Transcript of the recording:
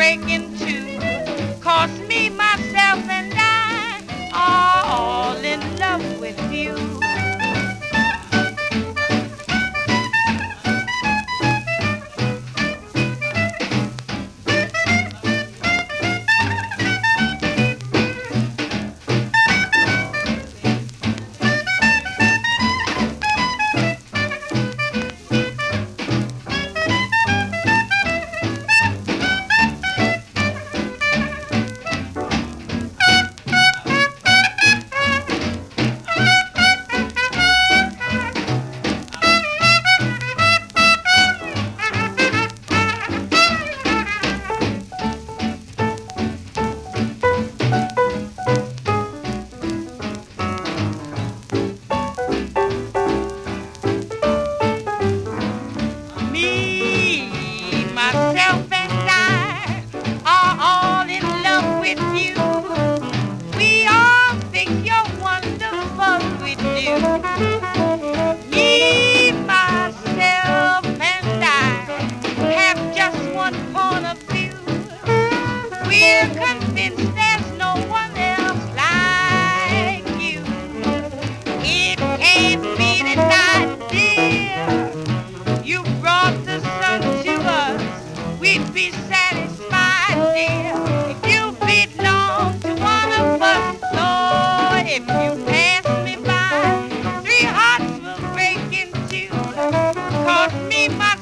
break into. 'Cause me, myself, and I are all in love with you. Myself and I are all in love with you. We all think you're wonderful, we do. Me, myself, and I have just one point of view. We're convinced there's no one else like you. It can't be denied, dear. You brought the sun to us, we'd be satisfied, dear. If you belong to one of us, Lord, if you pass me by, three hearts will break in two. 'Cause me, my